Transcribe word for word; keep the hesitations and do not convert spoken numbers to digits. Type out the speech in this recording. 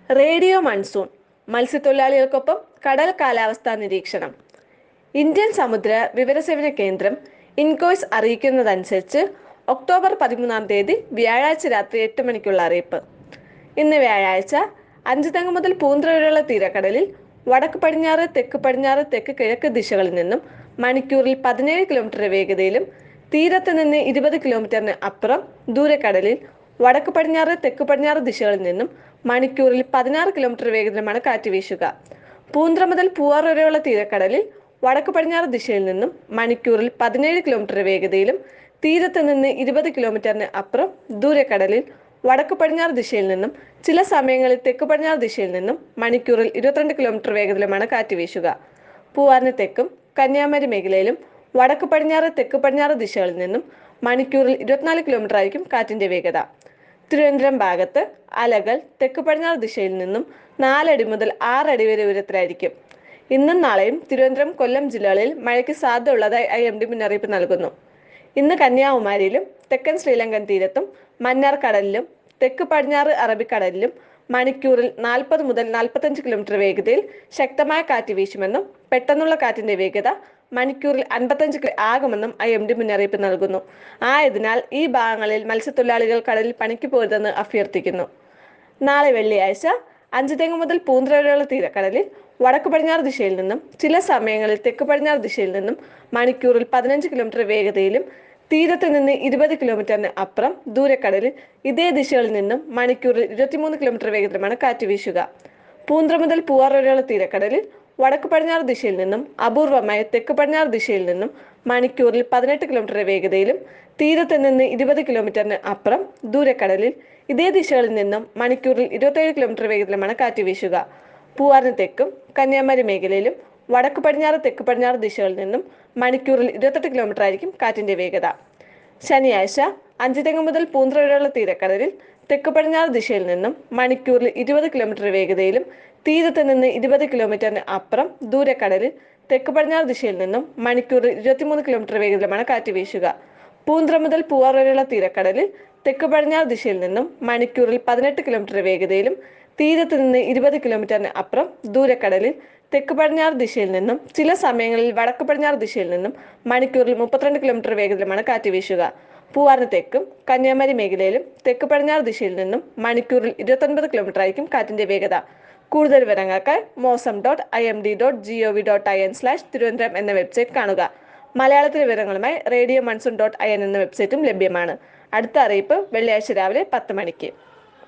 Radio monsoon മത്സ്യത്തൊഴിലാളികൾക്കൊപ്പം കടൽ കാലാവസ്ഥാ നിരീക്ഷണം. ഇന്ത്യൻ സമുദ്ര വിവരസേവന കേന്ദ്രം ഇൻകോയ്സ് അറിയിക്കുന്നതനുസരിച്ച് ഒക്ടോബർ പതിമൂന്നാം തീയതി വ്യാഴാഴ്ച രാത്രി എട്ട് മണിക്കുള്ള അറിയിപ്പ്. ഇന്ന് വ്യാഴാഴ്ച അഞ്ചുതെങ്ങ് മുതൽ പൂന്തുറ വരെയുള്ള തീരക്കടലിൽ വടക്ക് പടിഞ്ഞാറ്, തെക്ക് പടിഞ്ഞാറ്, തെക്ക് കിഴക്ക് ദിശകളിൽ നിന്നും മണിക്കൂറിൽ പതിനേഴ് കിലോമീറ്റർ വേഗതയിലും തീരത്ത് നിന്ന് ഇരുപത് കിലോമീറ്ററിന് അപ്പുറം ദൂരക്കടലിൽ വടക്ക് പടിഞ്ഞാറ്, തെക്ക് പടിഞ്ഞാറ് ദിശകളിൽ നിന്നും മണിക്കൂറിൽ പതിനാറ് കിലോമീറ്റർ വേഗത്തിലുമാണ് കാറ്റ് വീശുക. പൂന്തുറ മുതൽ പൂവാർ വരെയുള്ള തീരക്കടലിൽ വടക്ക് പടിഞ്ഞാറ് ദിശയിൽ നിന്നും മണിക്കൂറിൽ പതിനേഴ് കിലോമീറ്റർ വേഗതയിലും തീരത്ത് നിന്ന് ഇരുപത് കിലോമീറ്ററിന് അപ്പുറം ദൂരക്കടലിൽ വടക്ക് പടിഞ്ഞാറ് ദിശയിൽ നിന്നും ചില സമയങ്ങളിൽ തെക്ക് പടിഞ്ഞാറ് ദിശയിൽ നിന്നും മണിക്കൂറിൽ ഇരുപത്തിരണ്ട് കിലോമീറ്റർ വേഗത്തിലുമാണ് കാറ്റ് വീശുക. പൂവാറിന് തെക്കും കന്യാകുമാരി മേഖലയിലും വടക്ക് പടിഞ്ഞാറ്, തെക്ക് പടിഞ്ഞാറ് ദിശകളിൽ നിന്നും മണിക്കൂറിൽ ഇരുപത്തിനാല് കിലോമീറ്റർ ആയിരിക്കും കാറ്റിന്റെ വേഗത. തിരുവനന്തപുരം ഭാഗത്ത് അലകൾ തെക്ക് പടിഞ്ഞാറ് ദിശയിൽ നിന്നും നാലടി മുതൽ ആറടി വരെ ഉയരത്തിലായിരിക്കും. ഇന്നും നാളെയും തിരുവനന്തപുരം, കൊല്ലം ജില്ലകളിൽ മഴയ്ക്ക് സാധ്യത ഉള്ളതായി ഐ എം ഡി മുന്നറിയിപ്പ് നൽകുന്നു. ഇന്ന് കന്യാകുമാരിയിലും തെക്കൻ ശ്രീലങ്കൻ തീരത്തും മന്നാർ കടലിലും തെക്ക് പടിഞ്ഞാറ് അറബിക്കടലിലും മണിക്കൂറിൽ നാൽപ്പത് മുതൽ നാൽപ്പത്തഞ്ച് കിലോമീറ്റർ വേഗതയിൽ ശക്തമായ കാറ്റ് വീശുമെന്നും പെട്ടെന്നുള്ള കാറ്റിന്റെ വേഗത മണിക്കൂറിൽ അൻപത്തഞ്ച് ആകുമെന്നും ഐ എം ഡി മുന്നറിയിപ്പ് നൽകുന്നു. ആയതിനാൽ ഈ ഭാഗങ്ങളിൽ മത്സ്യത്തൊഴിലാളികൾ കടലിൽ പണിക്ക് പോരുതെന്ന് അഭ്യർത്ഥിക്കുന്നു. നാളെ വെള്ളിയാഴ്ച അഞ്ചുതെങ്ങ് മുതൽ പൂന്തുറ വരെയുള്ള തീരക്കടലിൽ വടക്ക് പടിഞ്ഞാറ് ദിശയിൽ നിന്നും ചില സമയങ്ങളിൽ തെക്ക് പടിഞ്ഞാറ് ദിശയിൽ നിന്നും മണിക്കൂറിൽ പതിനഞ്ച് കിലോമീറ്റർ വേഗതയിലും തീരത്ത് നിന്ന് ഇരുപത് കിലോമീറ്ററിന് അപ്പുറം ദൂരക്കടലിൽ ഇതേ ദിശകളിൽ നിന്നും മണിക്കൂറിൽ ഇരുപത്തിമൂന്ന് കിലോമീറ്റർ വേഗത്തിലുമാണ് കാറ്റ് വീശുക. പൂന്തുറ മുതൽ പൂവാർ വരെയുള്ള തീരക്കടലിൽ വടക്ക് പടിഞ്ഞാറ് ദിശയിൽ നിന്നും അപൂർവമായി തെക്ക് പടിഞ്ഞാറ് ദിശയിൽ നിന്നും മണിക്കൂറിൽ പതിനെട്ട് കിലോമീറ്റർ വേഗതയിലും തീരത്ത് നിന്ന് ഇരുപത് കിലോമീറ്ററിന് അപ്പുറം ദൂരക്കടലിൽ ഇതേ ദിശകളിൽ നിന്നും മണിക്കൂറിൽ ഇരുപത്തേഴ് കിലോമീറ്റർ വേഗത്തിലുമാണ് കാറ്റ് വീശുക. പൂവാറിന് തെക്കും കന്യാകുമാരി മേഖലയിലും വടക്ക് പടിഞ്ഞാറ്, തെക്ക് പടിഞ്ഞാറ് ദിശകളിൽ നിന്നും മണിക്കൂറിൽ ഇരുപത്തെട്ട് കിലോമീറ്റർ ആയിരിക്കും കാറ്റിന്റെ വേഗത. ശനിയാഴ്ച അഞ്ചുതെങ്ങ് മുതൽ പൂന്തുറ വരെയുള്ള തീരക്കടലിൽ തെക്ക് പടിഞ്ഞാറ് ദിശയിൽ നിന്നും മണിക്കൂറിൽ ഇരുപത് കിലോമീറ്റർ വേഗതയിലും തീരത്ത് നിന്ന് ഇരുപത് കിലോമീറ്ററിന് അപ്പുറം ദൂരക്കടലിൽ തെക്ക് പടിഞ്ഞാറ് ദിശയിൽ നിന്നും മണിക്കൂറിൽ ഇരുപത്തിമൂന്ന് കിലോമീറ്റർ വേഗത്തിലുമാണ് കാറ്റ് വീശുക. പൂന്തുറ മുതൽ പൂവാർ വരെയുള്ള തീരക്കടലിൽ തെക്ക് പടിഞ്ഞാറ് ദിശയിൽ നിന്നും മണിക്കൂറിൽ പതിനെട്ട് കിലോമീറ്റർ വേഗതയിലും തീരത്ത് നിന്ന് ഇരുപത് കിലോമീറ്ററിന് അപ്പുറം ദൂരക്കടലിൽ തെക്ക് പടിഞ്ഞാറ് ദിശയിൽ നിന്നും ചില സമയങ്ങളിൽ വടക്ക് പടിഞ്ഞാറ് ദിശയിൽ നിന്നും മണിക്കൂറിൽ മുപ്പത്തിരണ്ട് കിലോമീറ്റർ വേഗത്തിലുമാണ് കാറ്റ് വീശുക. പൂവാറിന് തെക്കും കന്യാകുമാരി മേഖലയിലും തെക്ക് പടിഞ്ഞാറ് ദിശയിൽ നിന്നും മണിക്കൂറിൽ ഇരുപത്തൊൻപത് കിലോമീറ്റർ ആയിരിക്കും കാറ്റിന്റെ വേഗത. കൂടുതൽ വിവരങ്ങൾക്കായി Mausam dot I M D dot G O V dot I N slash Thiruvananthapuram എന്ന വെബ്സൈറ്റ് കാണുക. മലയാളത്തിലെ വിവരങ്ങളുമായി radio monsoon dot I N എന്ന വെബ്സൈറ്റും ലഭ്യമാണ്. അടുത്ത അറിയിപ്പ് വെള്ളിയാഴ്ച രാവിലെ പത്ത് മണിക്ക്.